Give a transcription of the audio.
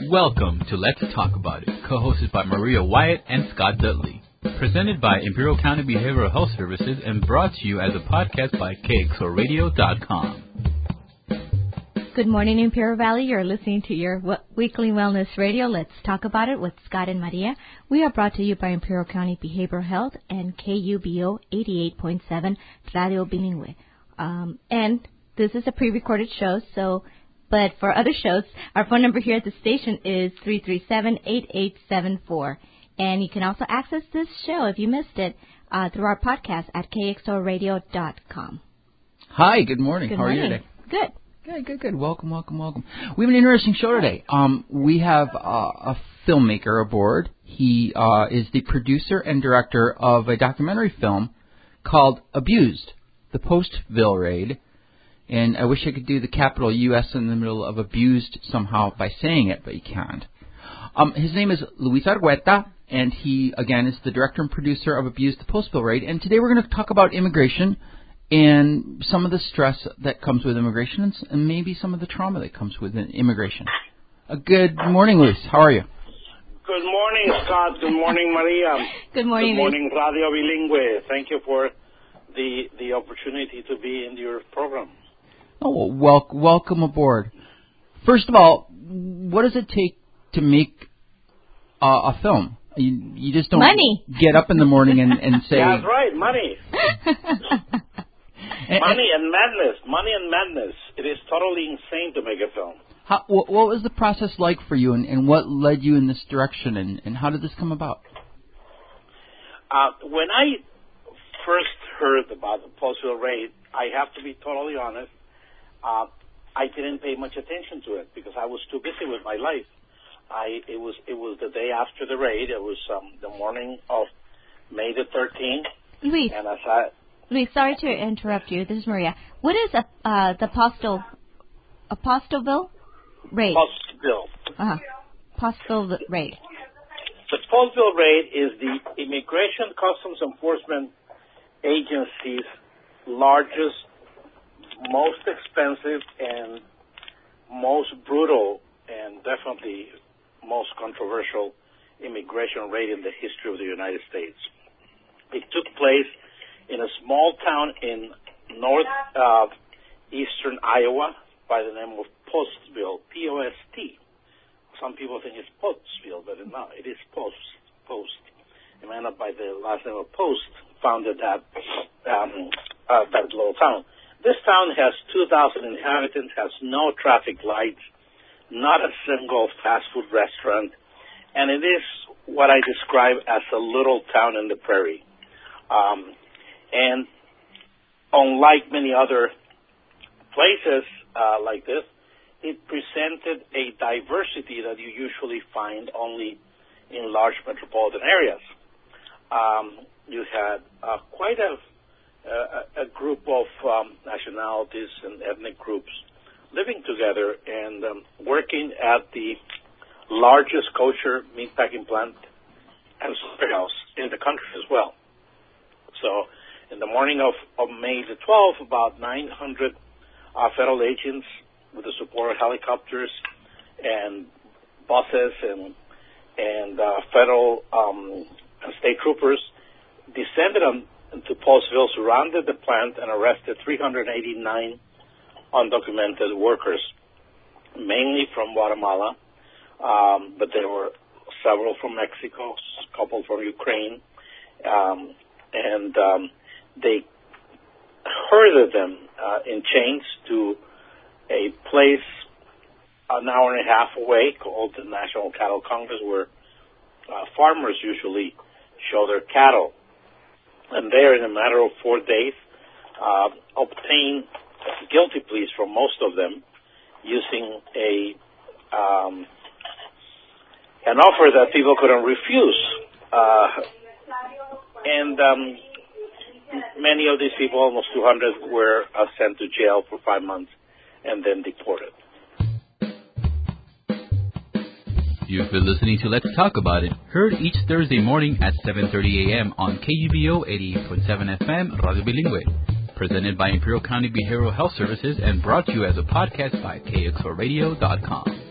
Welcome to Let's Talk About It, co-hosted by Maria Wyatt and Scott Dudley. Presented by Imperial County Behavioral Health Services and brought to you as a podcast by KXORadio.com. Good morning, Imperial Valley. You're listening to your weekly wellness radio. Let's talk about it with Scott and Maria. We are brought to you by Imperial County Behavioral Health and KUBO 88.7 Radio Bilingüe. And this is a pre-recorded show, but for other shows, our phone number here at the station is 337-8874. And you can also access this show, if you missed it, through our podcast at KXORadio.com. Hi, good morning. Good How morning. are you today? Good. Good. Welcome. We have an interesting show today. We have a filmmaker aboard. He is the producer and director of a documentary film called Abused, the Postville Raid. And I wish I could do the capital U.S. in the middle of abused somehow by saying it, but you can't. His name is Luis Argueta, and he, again, is the director and producer of Abused, the Postville Raid. And today we're going to talk about immigration and some of the stress that comes with immigration and maybe some of the trauma that comes with immigration. Good morning, Luis. How are you? Good morning, Scott. Good morning, Maria. Good morning, Good morning, Radio Bilingüe. Thank you for the opportunity to be in your program. Oh, well, welcome aboard. First of all, what does it take to make a film? You just don't money. Get up in the morning and say... That's right, money. Money and madness. It is totally insane to make a film. What was the process like for you, and what led you in this direction, and how did this come about? When I first heard about the Postville Raid, I have to be totally honest, I didn't pay much attention to it because I was too busy with my life. It was the day after the raid. It was the morning of May the 13th. Luis, and sorry to interrupt you. This is Maria. What is the Postville Raid? Postville Raid. The Postville Raid is the Immigration Customs Enforcement Agency's largest, most expensive, and most brutal, and definitely most controversial immigration raid in the history of the United States. It took place in a small town in northeastern Iowa by the name of Postville, P-O-S-T. Some people think it's Postville, but no, it is Post. A man by the last name of Post founded that little town. This town has 2,000 inhabitants, has no traffic lights, not a single fast food restaurant, and it is what I describe as a little town in the prairie. And unlike many other places like this, it presented a diversity that you usually find only in large metropolitan areas. You had quite a group of nationalities and ethnic groups living together and working at the largest kosher meatpacking plant and slaughterhouse in the country as well. So in the morning of May the 12th, about 900 federal agents with the support of helicopters and buses and federal and state troopers descended into Postville, surrounded the plant, and arrested 389 undocumented workers, mainly from Guatemala, but there were several from Mexico, a couple from Ukraine, and they herded them in chains to a place an hour and a half away called the National Cattle Congress, where farmers usually show their cattle. And there, in a matter of 4 days, obtained guilty pleas from most of them using an offer that people couldn't refuse. And many of these people, almost 200, were sent to jail for 5 months and then deported. You've been listening to Let's Talk About It, heard each Thursday morning at 7:30 a.m. on KUBO 88.7 FM Radio Bilingüe. Presented by Imperial County Behavioral Health Services and brought to you as a podcast by KXORadio.com.